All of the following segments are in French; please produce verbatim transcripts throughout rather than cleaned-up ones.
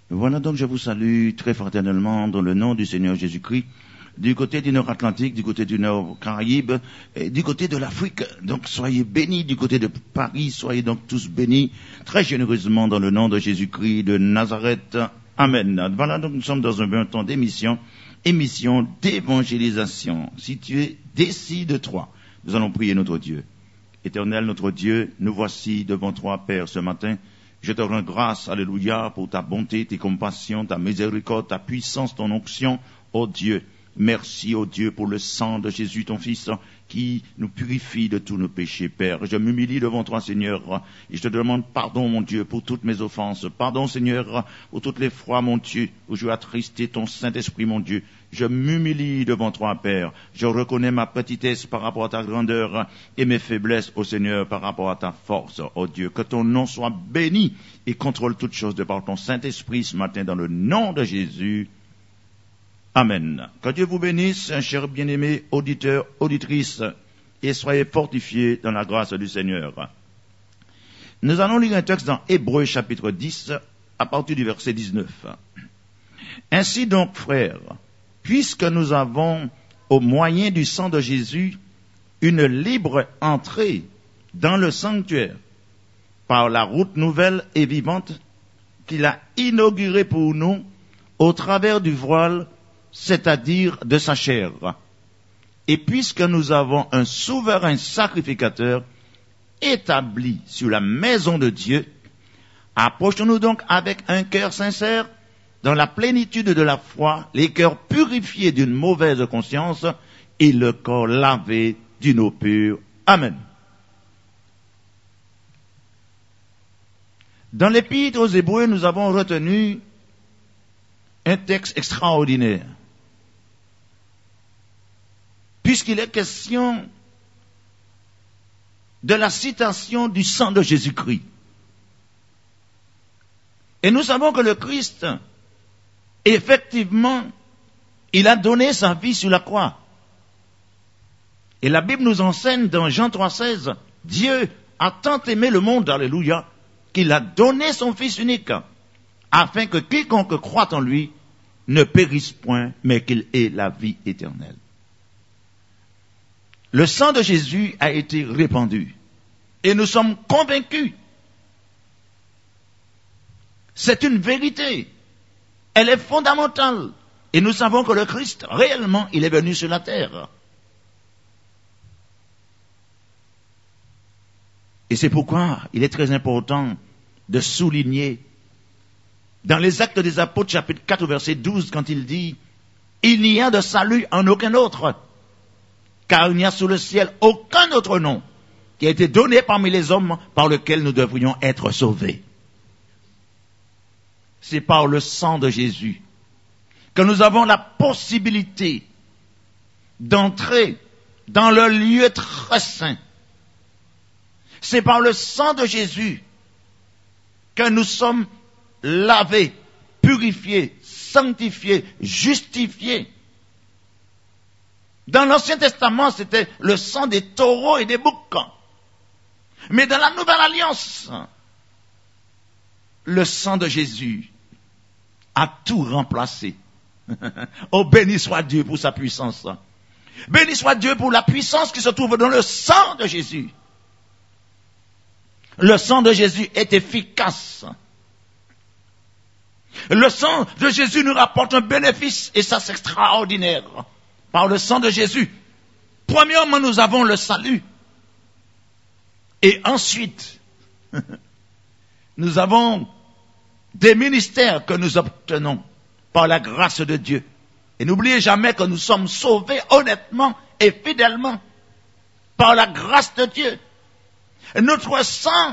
Voilà donc je vous salue très fraternellement dans le nom du Seigneur Jésus-Christ, du côté du Nord-Atlantique, du côté du Nord-Caraïbe, et du côté de l'Afrique. Donc soyez bénis du côté de Paris, soyez donc tous bénis très généreusement dans le nom de Jésus-Christ de Nazareth. Amen. Voilà donc nous sommes dans un bon temps d'émission, émission d'évangélisation. Si tu es décide-toi, nous allons prier notre Dieu. Éternel notre Dieu, nous voici devant toi, Père, ce matin. Je te rends grâce, alléluia, pour ta bonté, tes compassions, ta miséricorde, ta puissance, ton onction, ô Dieu. Merci, ô Dieu, pour le sang de Jésus, ton Fils, qui nous purifie de tous nos péchés, Père. Je m'humilie devant toi, Seigneur, et je te demande pardon, mon Dieu, pour toutes mes offenses. Pardon, Seigneur, pour toutes les fois, mon Dieu, où je vais attrister ton Saint-Esprit, mon Dieu. Je m'humilie devant toi, Père. Je reconnais ma petitesse par rapport à ta grandeur et mes faiblesses, ô Seigneur, par rapport à ta force, ô Dieu. Que ton nom soit béni et contrôle toutes choses de par ton Saint-Esprit ce matin dans le nom de Jésus. Amen. Que Dieu vous bénisse, chers bien-aimés auditeurs, auditrices, et soyez fortifiés dans la grâce du Seigneur. Nous allons lire un texte dans Hébreux chapitre dix, à partir du verset dix-neuf. Ainsi donc, frères, puisque nous avons, au moyen du sang de Jésus, une libre entrée dans le sanctuaire, par la route nouvelle et vivante qu'il a inaugurée pour nous, au travers du voile, c'est-à-dire de sa chair. Et puisque nous avons un souverain sacrificateur établi sur la maison de Dieu, approchons-nous donc avec un cœur sincère, dans la plénitude de la foi, les cœurs purifiés d'une mauvaise conscience et le corps lavé d'une eau pure. Amen. Dans l'Épître aux Hébreux, nous avons retenu un texte extraordinaire, puisqu'il est question de la citation du sang de Jésus-Christ. Et nous savons que le Christ, effectivement, il a donné sa vie sur la croix. Et la Bible nous enseigne dans Jean trois seize, Dieu a tant aimé le monde, alléluia, qu'il a donné son Fils unique, afin que quiconque croit en lui ne périsse point, mais qu'il ait la vie éternelle. Le sang de Jésus a été répandu, et nous sommes convaincus. C'est une vérité. Elle est fondamentale. Et nous savons que le Christ, réellement, il est venu sur la terre. Et c'est pourquoi il est très important de souligner dans les Actes des Apôtres, chapitre quatre, verset douze, quand il dit « Il n'y a de salut en aucun autre, car il n'y a sous le ciel aucun autre nom qui a été donné parmi les hommes par lequel nous devrions être sauvés. » C'est par le sang de Jésus que nous avons la possibilité d'entrer dans le lieu très saint. C'est par le sang de Jésus que nous sommes lavés, purifiés, sanctifiés, justifiés. Dans l'Ancien Testament, c'était le sang des taureaux et des boucs. Mais dans la Nouvelle Alliance, le sang de Jésus a tout remplacé. Oh, béni soit Dieu pour sa puissance. Béni soit Dieu pour la puissance qui se trouve dans le sang de Jésus. Le sang de Jésus est efficace. Le sang de Jésus nous rapporte un bénéfice, et ça c'est extraordinaire. Par le sang de Jésus, premièrement, nous avons le salut. Et ensuite, nous avons des ministères que nous obtenons par la grâce de Dieu. Et n'oubliez jamais que nous sommes sauvés honnêtement et fidèlement par la grâce de Dieu. Notre sang,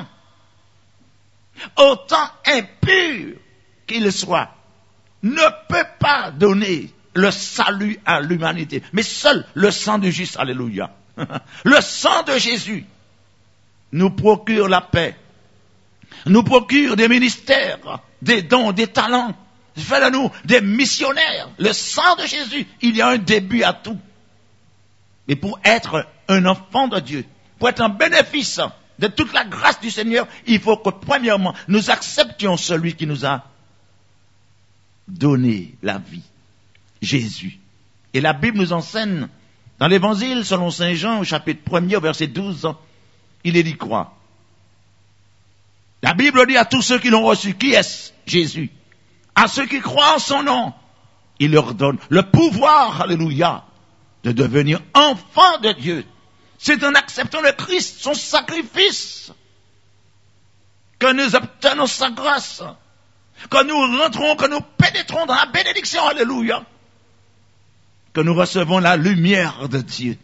autant impur qu'il soit, ne peut pas donner le salut à l'humanité. Mais seul le sang du juste, alléluia, le sang de Jésus nous procure la paix, nous procure des ministères, des dons, des talents, fait de nous des missionnaires. Le sang de Jésus, il y a un début à tout. Et pour être un enfant de Dieu, pour être un bénéfice de toute la grâce du Seigneur, il faut que premièrement, nous acceptions celui qui nous a donné la vie. Jésus. Et la Bible nous enseigne, dans l'évangile selon saint Jean, au chapitre premier, au verset douze, il est dit quoi? La Bible dit à tous ceux qui l'ont reçu, qui est-ce? Jésus. À ceux qui croient en son nom, il leur donne le pouvoir, alléluia, de devenir enfants de Dieu. C'est en acceptant le Christ, son sacrifice, que nous obtenons sa grâce, que nous rentrons, que nous pénétrons dans la bénédiction, alléluia, que nous recevons la lumière de Dieu.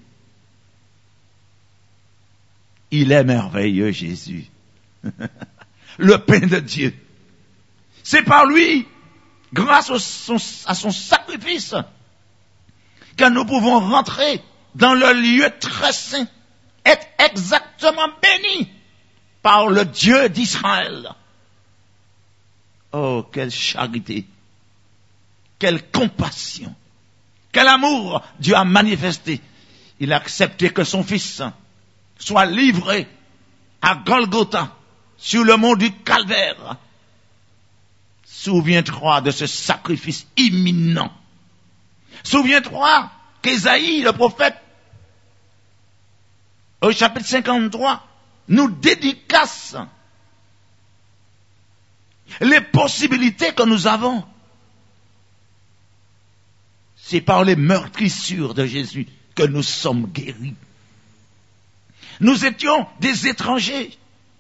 Il est merveilleux, Jésus. Le pain de Dieu. C'est par lui, grâce au son, à son sacrifice, que nous pouvons rentrer dans le lieu très saint, être exactement bénis par le Dieu d'Israël. Oh, quelle charité, quelle compassion, quel amour Dieu a manifesté. Il a accepté que son Fils soit livré à Golgotha, sur le mont du Calvaire. Souviens-toi de ce sacrifice imminent. Souviens-toi qu'Ésaïe, le prophète, au chapitre cinquante-trois, nous dédicace les possibilités que nous avons. C'est par les meurtrissures de Jésus que nous sommes guéris. Nous étions des étrangers.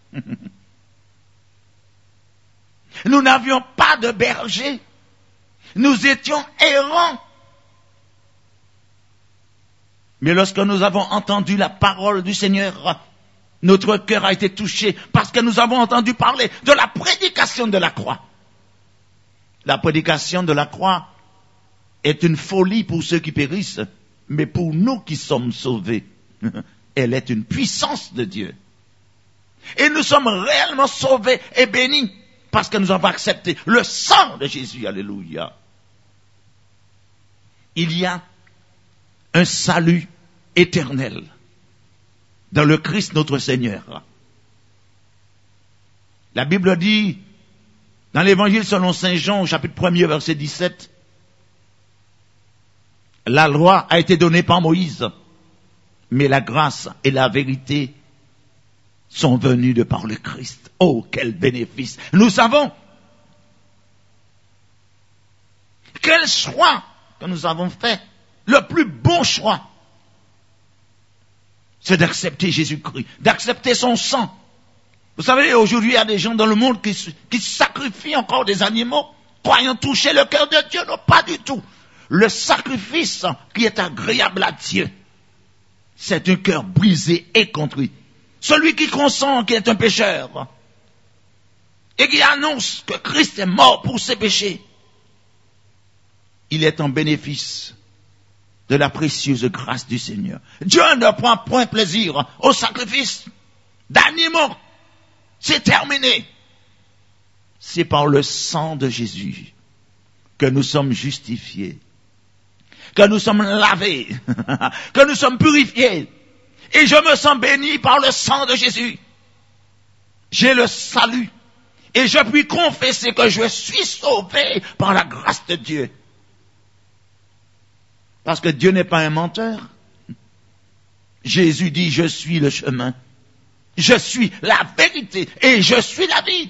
Nous n'avions pas de berger. Nous étions errants. Mais lorsque nous avons entendu la parole du Seigneur, notre cœur a été touché parce que nous avons entendu parler de la prédication de la croix. La prédication de la croix est une folie pour ceux qui périssent, mais pour nous qui sommes sauvés, elle est une puissance de Dieu. Et nous sommes réellement sauvés et bénis parce que nous avons accepté le sang de Jésus. Alléluia. Il y a un salut éternel dans le Christ notre Seigneur. La Bible dit, dans l'évangile selon saint Jean, au chapitre premier, verset dix-sept, la loi a été donnée par Moïse, mais la grâce et la vérité sont venues de par le Christ. Oh, quel bénéfice! Nous savons quel choix que nous avons fait. Le plus bon choix, c'est d'accepter Jésus-Christ, d'accepter son sang. Vous savez, aujourd'hui, il y a des gens dans le monde qui, qui sacrifient encore des animaux, croyant toucher le cœur de Dieu. Non, pas du tout. Le sacrifice qui est agréable à Dieu, c'est un cœur brisé et contrit. Celui qui consent qu'il est un pécheur et qui annonce que Christ est mort pour ses péchés, il est en bénéfice de la précieuse grâce du Seigneur. Dieu ne prend point plaisir au sacrifice d'animaux. C'est terminé. C'est par le sang de Jésus que nous sommes justifiés, que nous sommes lavés, que nous sommes purifiés. Et je me sens béni par le sang de Jésus. J'ai le salut. Et je puis confesser que je suis sauvé par la grâce de Dieu. Parce que Dieu n'est pas un menteur. Jésus dit, je suis le chemin. Je suis la vérité. Et je suis la vie.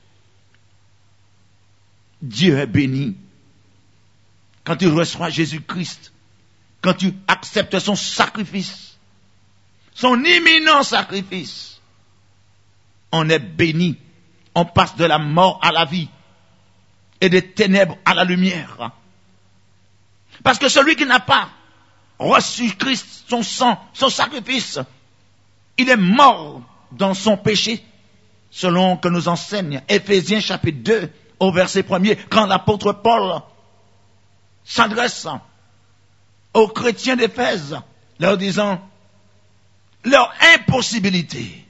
Dieu est béni. Quand tu reçois Jésus-Christ, quand tu acceptes son sacrifice, son imminent sacrifice, on est béni. On passe de la mort à la vie et des ténèbres à la lumière. Parce que celui qui n'a pas reçu Christ, son sang, son sacrifice, il est mort dans son péché, selon que nous enseigne Éphésiens chapitre deux, au verset premier, quand l'apôtre Paul s'adresse aux chrétiens d'Éphèse, leur disant leur impossibilité.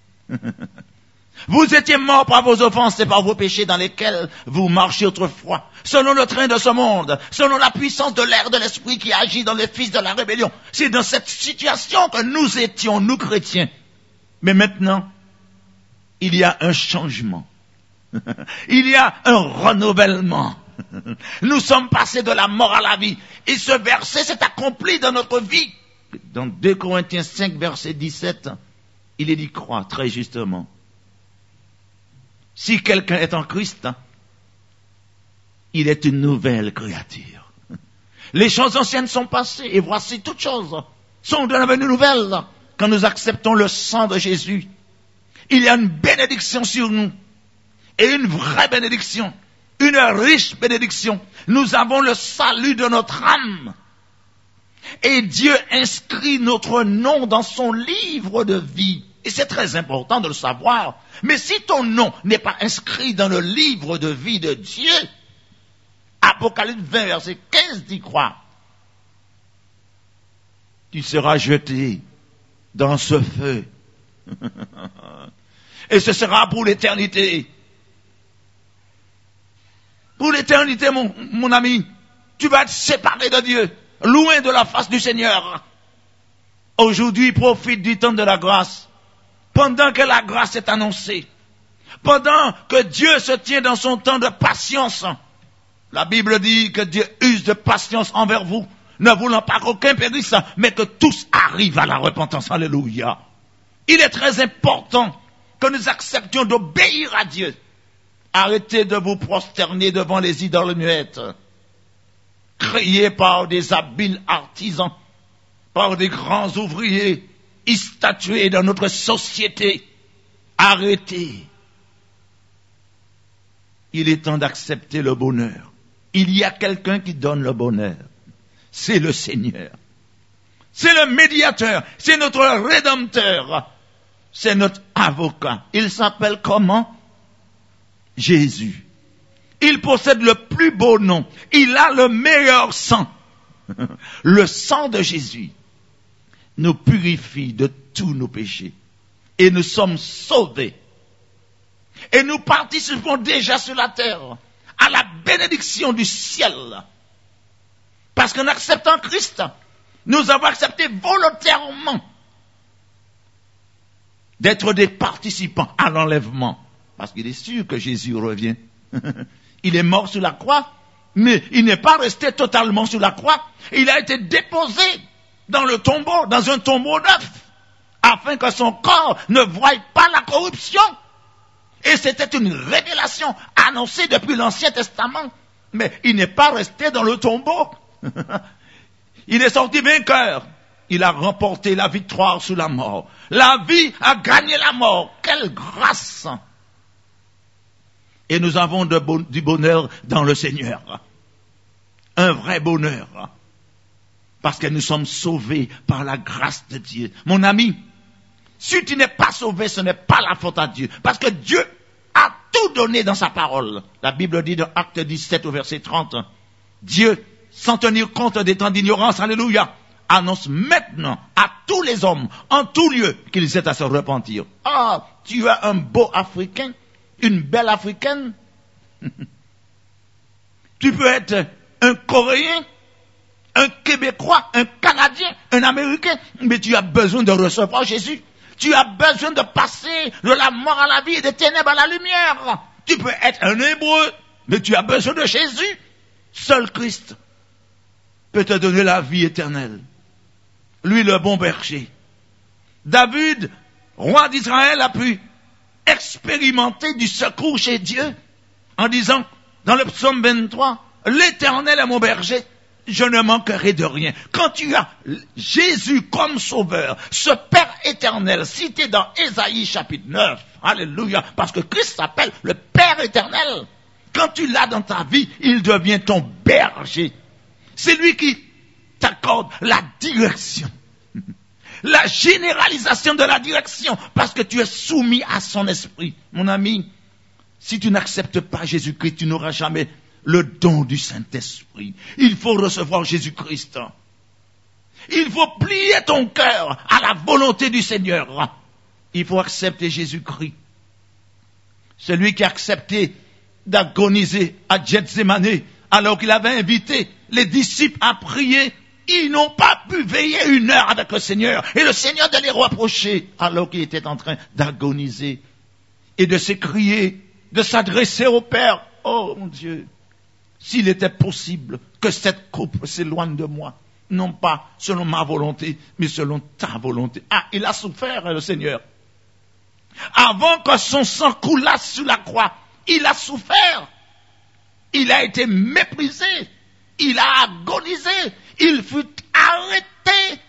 Vous étiez morts par vos offenses et par vos péchés dans lesquels vous marchiez autrefois, selon le train de ce monde, selon la puissance de l'air de l'esprit qui agit dans les fils de la rébellion. C'est dans cette situation que nous étions, nous chrétiens. Mais maintenant, il y a un changement. Il y a un renouvellement. Nous sommes passés de la mort à la vie. Et ce verset s'est accompli dans notre vie. Dans deux Corinthiens cinq, verset dix-sept, il est dit croire très justement. Si quelqu'un est en Christ, il est une nouvelle créature. Les choses anciennes sont passées et voici toutes choses sont devenues nouvelles quand nous acceptons le sang de Jésus. Il y a une bénédiction sur nous et une vraie bénédiction, une riche bénédiction. Nous avons le salut de notre âme et Dieu inscrit notre nom dans son livre de vie. Et c'est très important de le savoir. Mais si ton nom n'est pas inscrit dans le livre de vie de Dieu, Apocalypse vingt, verset quinze dit quoi? Tu seras jeté dans ce feu. Et ce sera pour l'éternité. Pour l'éternité, mon, mon ami. Tu vas être séparé de Dieu, loin de la face du Seigneur. Aujourd'hui, profite du temps de la grâce. Pendant que la grâce est annoncée. Pendant que Dieu se tient dans son temps de patience. La Bible dit que Dieu use de patience envers vous, ne voulant pas qu'aucun périsse, mais que tous arrivent à la repentance. Alléluia. Il est très important que nous acceptions d'obéir à Dieu. Arrêtez de vous prosterner devant les idoles muettes, créées par des habiles artisans, par des grands ouvriers, statués dans notre société. Arrêtez. Il est temps d'accepter le bonheur. Il y a quelqu'un qui donne le bonheur. C'est le Seigneur. C'est le médiateur. C'est notre rédempteur. C'est notre avocat. Il s'appelle comment? Jésus. Il possède le plus beau nom. Il a le meilleur sang. Le sang de Jésus nous purifie de tous nos péchés. Et nous sommes sauvés. Et nous participons déjà sur la terre à la bénédiction du ciel. Parce qu'en acceptant Christ, nous avons accepté volontairement d'être des participants à l'enlèvement. Parce qu'il est sûr que Jésus revient. Il est mort sur la croix, mais il n'est pas resté totalement sur la croix. Il a été déposé dans le tombeau, dans un tombeau neuf, afin que son corps ne voie pas la corruption. Et c'était une révélation annoncée depuis l'Ancien Testament. Mais il n'est pas resté dans le tombeau. Il est sorti vainqueur. Il a remporté la victoire sur la mort. La vie a gagné la mort. Quelle grâce! Et nous avons de bon, du bonheur dans le Seigneur. Un vrai bonheur. Parce que nous sommes sauvés par la grâce de Dieu. Mon ami, si tu n'es pas sauvé, ce n'est pas la faute à Dieu. Parce que Dieu a tout donné dans sa parole. La Bible dit dans Acte dix-sept au verset trente, Dieu, sans tenir compte des temps d'ignorance, alléluia, annonce maintenant à tous les hommes, en tout lieu, qu'ils aient à se repentir. Ah, tu as un beau Africain, une belle Africaine. Tu peux être un Coréen, un Québécois, un Canadien, un Américain, mais tu as besoin de recevoir Jésus. Tu as besoin de passer de la mort à la vie et des ténèbres à la lumière. Tu peux être un Hébreu, mais tu as besoin de Jésus. Seul Christ peut te donner la vie éternelle. Lui, le bon berger. David, roi d'Israël, a pu expérimenter du secours chez Dieu en disant, dans le psaume vingt-trois, l'Éternel est mon berger, je ne manquerai de rien. Quand tu as Jésus comme sauveur, ce Père éternel cité dans Ésaïe chapitre neuf, alléluia, parce que Christ s'appelle le Père éternel. Quand tu l'as dans ta vie, il devient ton berger. C'est lui qui t'accorde la direction. La généralisation de la direction, parce que tu es soumis à son esprit. Mon ami, si tu n'acceptes pas Jésus-Christ, tu n'auras jamais le don du Saint-Esprit. Il faut recevoir Jésus-Christ. Il faut plier ton cœur à la volonté du Seigneur. Il faut accepter Jésus-Christ. Celui qui a accepté d'agoniser à Gethsémane, alors qu'il avait invité les disciples à prier, ils n'ont pas pu veiller une heure avec le Seigneur. Et le Seigneur de les reprocher, alors qu'il était en train d'agoniser et de s'écrier, de s'adresser au Père. Oh mon Dieu, s'il était possible que cette coupe s'éloigne de moi, non pas selon ma volonté, mais selon ta volonté. Ah, il a souffert, le Seigneur. Avant que son sang coulasse sur la croix, il a souffert. Il a été méprisé. Il a agonisé. Il fut arrêté.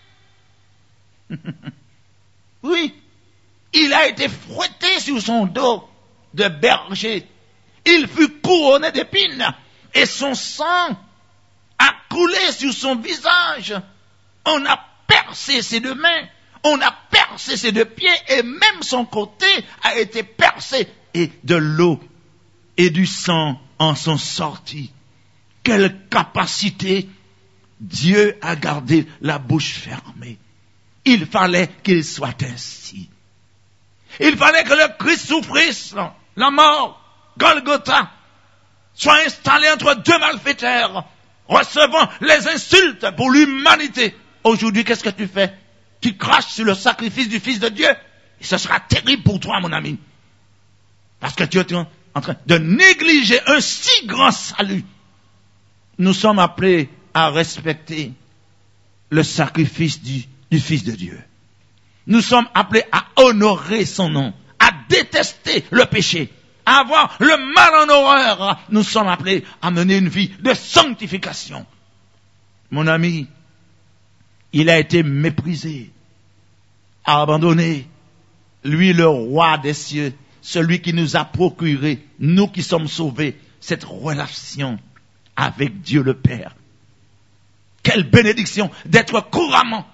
Oui. Il a été fouetté sur son dos de berger. Il fut couronné d'épines. Et son sang a coulé sur son visage. On a percé ses deux mains. On a percé ses deux pieds. Et même son côté a été percé. Et de l'eau et du sang en sont sortis. Quelle capacité! Dieu a gardé la bouche fermée. Il fallait qu'il soit ainsi. Il fallait que le Christ souffrisse la mort, Golgotha, soit installé entre deux malfaiteurs, recevant les insultes pour l'humanité. Aujourd'hui, qu'est-ce que tu fais? Tu craches sur le sacrifice du Fils de Dieu. Et ce sera terrible pour toi, mon ami. Parce que tu es en train de négliger un si grand salut. Nous sommes appelés à respecter le sacrifice du, du Fils de Dieu. Nous sommes appelés à honorer son nom, à détester le péché, à avoir le mal en horreur. Nous sommes appelés à mener une vie de sanctification. Mon ami, il a été méprisé, abandonné. Lui, le roi des cieux, celui qui nous a procuré, nous qui sommes sauvés, cette relation avec Dieu le Père. Quelle bénédiction d'être couramment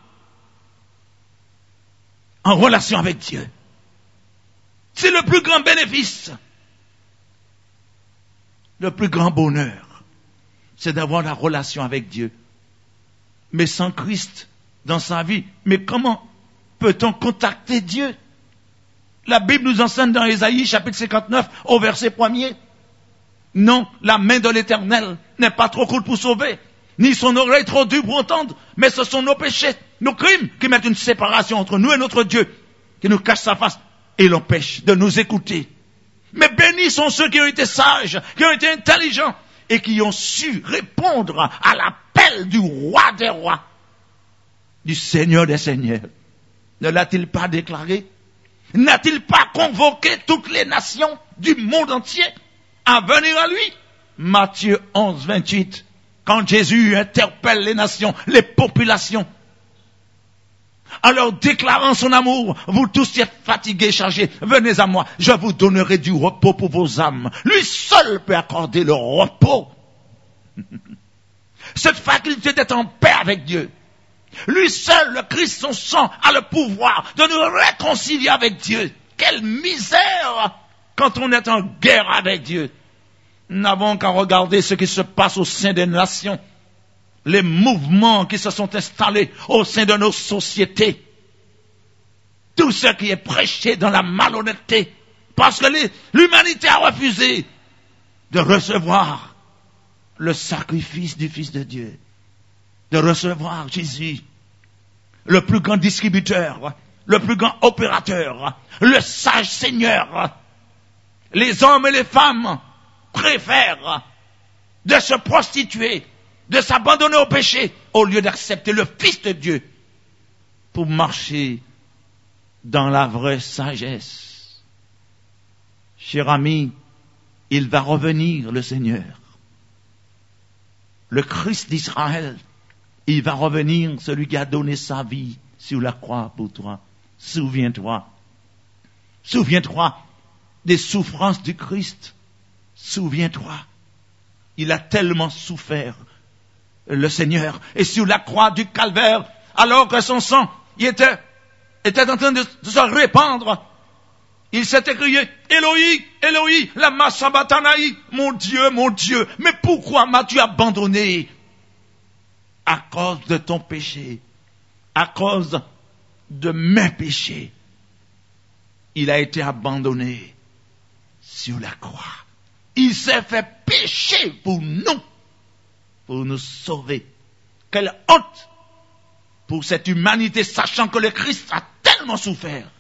en relation avec Dieu. C'est le plus grand bénéfice. Le plus grand bonheur, c'est d'avoir la relation avec Dieu. Mais sans Christ dans sa vie, mais comment peut-on contacter Dieu? La Bible nous enseigne dans Ésaïe chapitre cinquante-neuf au verset premier. Non, la main de l'Éternel n'est pas trop courte pour sauver, ni son oreille trop dure pour entendre, mais ce sont nos péchés, nos crimes qui mettent une séparation entre nous et notre Dieu, qui nous cache sa face et l'empêche de nous écouter. Mais bénis sont ceux qui ont été sages, qui ont été intelligents et qui ont su répondre à l'appel du roi des rois, du Seigneur des seigneurs. Ne l'a-t-il pas déclaré? N'a-t-il pas convoqué toutes les nations du monde entier à venir à lui? Matthieu onze, vingt-huit. Quand Jésus interpelle les nations, les populations, en leur déclarant son amour, vous tous qui êtes fatigués, chargés, venez à moi, je vous donnerai du repos pour vos âmes. Lui seul peut accorder le repos. Cette faculté d'être en paix avec Dieu. Lui seul, le Christ, son sang, a le pouvoir de nous réconcilier avec Dieu. Quelle misère quand on est en guerre avec Dieu. Nous n'avons qu'à regarder ce qui se passe au sein des nations, les mouvements qui se sont installés au sein de nos sociétés, tout ce qui est prêché dans la malhonnêteté, parce que les, l'humanité a refusé de recevoir le sacrifice du Fils de Dieu, de recevoir Jésus, le plus grand distributeur, le plus grand opérateur, le sage Seigneur. Les hommes et les femmes préfèrent de se prostituer, de s'abandonner au péché, au lieu d'accepter le Fils de Dieu pour marcher dans la vraie sagesse. Cher ami, il va revenir, le Seigneur. Le Christ d'Israël, il va revenir, celui qui a donné sa vie sur la croix pour toi. Souviens-toi. Souviens-toi des souffrances du Christ. Souviens-toi. Il a tellement souffert, le Seigneur. Et sur la croix du calvaire, alors que son sang il était, était en train de, de se répandre, il s'est écrié, Éloi, Éloi, lama sabachthani, mon Dieu, mon Dieu, mais pourquoi m'as-tu abandonné? À cause de ton péché, à cause de mes péchés, il a été abandonné sur la croix. Il s'est fait pécher pour nous, pour nous sauver. Quelle honte pour cette humanité, sachant que le Christ a tellement souffert,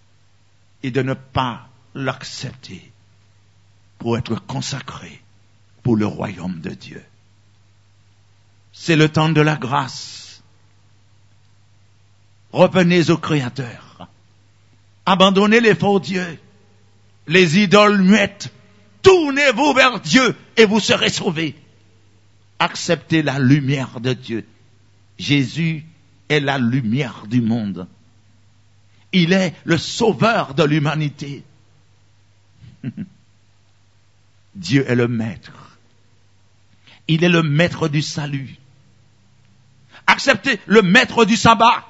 et de ne pas l'accepter pour être consacré pour le royaume de Dieu. C'est le temps de la grâce. Revenez au Créateur. Abandonnez les faux dieux, les idoles muettes. Tournez-vous vers Dieu et vous serez sauvés. Acceptez la lumière de Dieu. Jésus est la lumière du monde. Il est le sauveur de l'humanité. Dieu est le maître. Il est le maître du salut. Acceptez le maître du sabbat.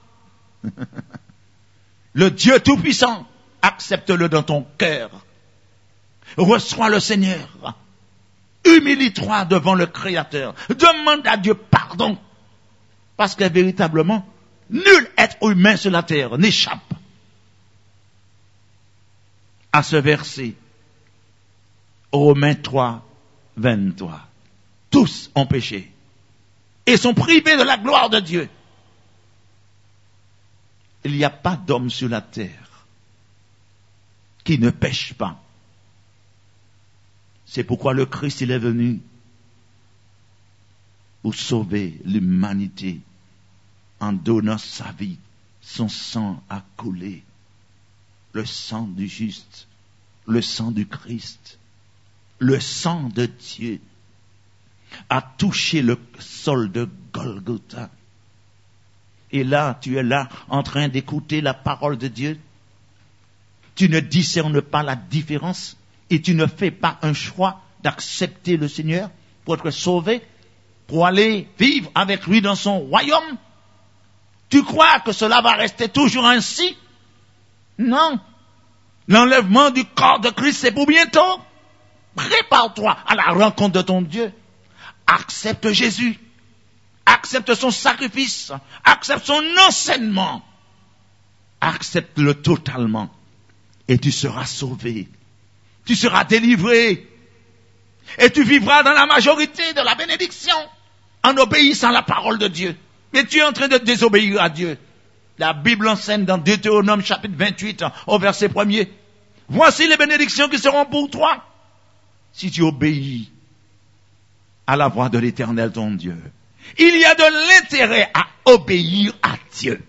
Le Dieu tout-puissant. Accepte-le dans ton cœur. Reçois le Seigneur. Humilie-toi devant le Créateur. Demande à Dieu pardon. Parce que véritablement, nul être humain sur la terre n'échappe à ce verset. Romains trois, vingt-trois. Tous ont péché et sont privés de la gloire de Dieu. Il n'y a pas d'homme sur la terre qui ne pêche pas. C'est pourquoi le Christ, il est venu pour sauver l'humanité en donnant sa vie. Son sang a coulé. Le sang du juste, le sang du Christ, le sang de Dieu a touché le sol de Golgotha. Et là, tu es là en train d'écouter la parole de Dieu. Tu ne discernes pas la différence et tu ne fais pas un choix d'accepter le Seigneur pour être sauvé, pour aller vivre avec lui dans son royaume. Tu crois que cela va rester toujours ainsi? Non. L'enlèvement du corps de Christ, c'est pour bientôt. Prépare-toi à la rencontre de ton Dieu. Accepte Jésus. Accepte son sacrifice. Accepte son enseignement. Accepte-le totalement. Et tu seras sauvé. Tu seras délivré. Et tu vivras dans la majorité de la bénédiction en obéissant à la parole de Dieu. Mais tu es en train de désobéir à Dieu. La Bible enseigne dans Deutéronome chapitre vingt-huit au verset premier. Voici les bénédictions qui seront pour toi si tu obéis à la voix de l'Éternel ton Dieu. Il y a de l'intérêt à obéir à Dieu.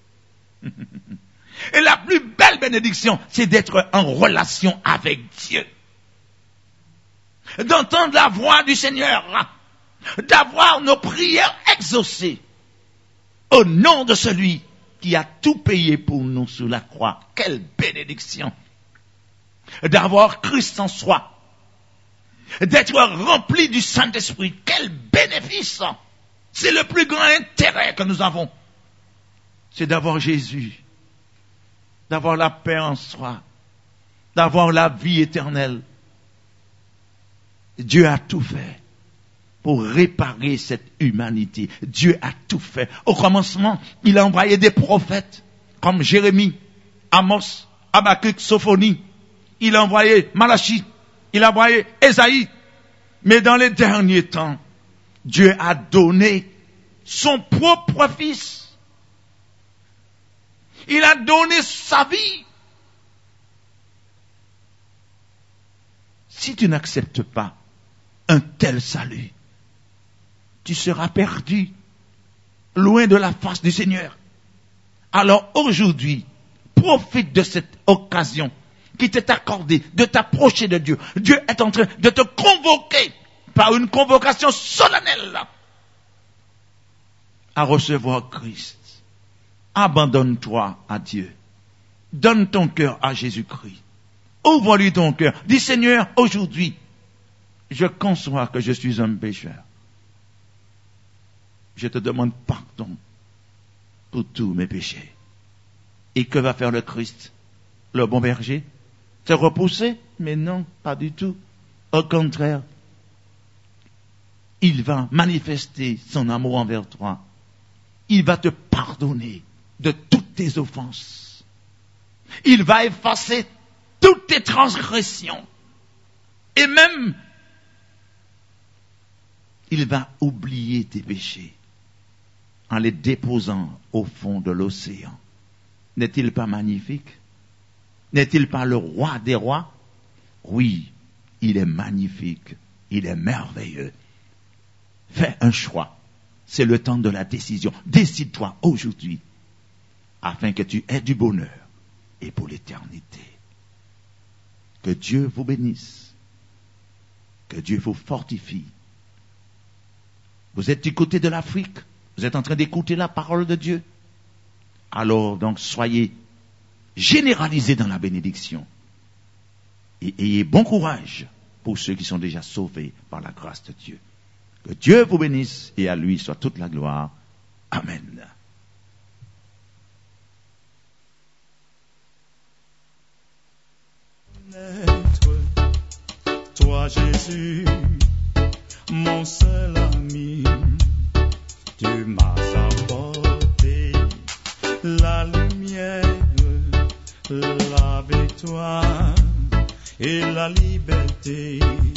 Et la plus belle bénédiction, c'est d'être en relation avec Dieu. D'entendre la voix du Seigneur. D'avoir nos prières exaucées. Au nom de celui qui a tout payé pour nous sur la croix. Quelle bénédiction! D'avoir Christ en soi. D'être rempli du Saint-Esprit. Quel bénéfice! C'est le plus grand intérêt que nous avons. C'est d'avoir Jésus. D'avoir la paix en soi. D'avoir la vie éternelle. Dieu a tout fait pour réparer cette humanité. Dieu a tout fait. Au commencement, il a envoyé des prophètes comme Jérémie, Amos, Habakkuk, Sophonie. Il a envoyé Malachie. Il a envoyé Ésaïe. Mais dans les derniers temps, Dieu a donné son propre fils. Il a donné sa vie. Si tu n'acceptes pas un tel salut, tu seras perdu, loin de la face du Seigneur. Alors aujourd'hui, profite de cette occasion qui t'est accordée de t'approcher de Dieu. Dieu est en train de te convoquer par une convocation solennelle à recevoir Christ. Abandonne-toi à Dieu. Donne ton cœur à Jésus-Christ. Ouvre-lui ton cœur. Dis Seigneur, aujourd'hui, je conçois que je suis un pécheur. Je te demande pardon pour tous mes péchés. Et que va faire le Christ, le bon berger? Te repousser? Mais non, pas du tout. Au contraire, il va manifester son amour envers toi. Il va te pardonner de toutes tes offenses. Il va effacer toutes tes transgressions. Et même, il va oublier tes péchés en les déposant au fond de l'océan. N'est-il pas magnifique? N'est-il pas le roi des rois? Oui, il est magnifique. il est merveilleux. Fais un choix. C'est le temps de la décision. Décide-toi aujourd'hui afin que tu aies du bonheur et pour l'éternité. Que Dieu vous bénisse. Que Dieu vous fortifie. Vous êtes du côté de l'Afrique. Vous êtes en train d'écouter la parole de Dieu. Alors donc soyez généralisés dans la bénédiction. Et ayez bon courage pour ceux qui sont déjà sauvés par la grâce de Dieu. Que Dieu vous bénisse et à lui soit toute la gloire. Amen. Toi Jésus, mon seul ami, tu m'as apporté la lumière, la victoire et la liberté.